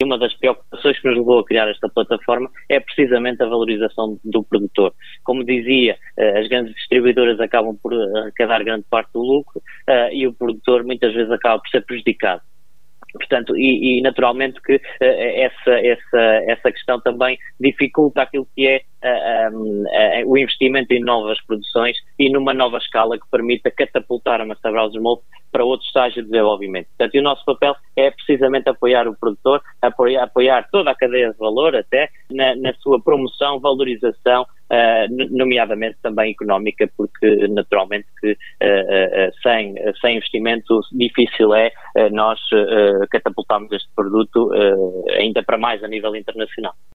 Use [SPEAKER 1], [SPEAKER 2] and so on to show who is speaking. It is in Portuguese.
[SPEAKER 1] uma das preocupações que nos levou a criar esta plataforma é precisamente a valorização do produtor. Como dizia, as grandes distribuidoras acabam por arrecadar grande parte do lucro e o produtor muitas vezes acaba por ser prejudicado. Portanto, e naturalmente que essa questão também dificulta aquilo que é o investimento em novas produções e numa nova escala que permita catapultar a Master Browser Mold para outro estágio de desenvolvimento. Portanto, e o nosso papel é precisamente apoiar o produtor, apoiar toda a cadeia de valor até na sua promoção, valorização, nomeadamente também económica, porque naturalmente que sem investimento difícil é nós catapultarmos este produto ainda para mais a nível internacional.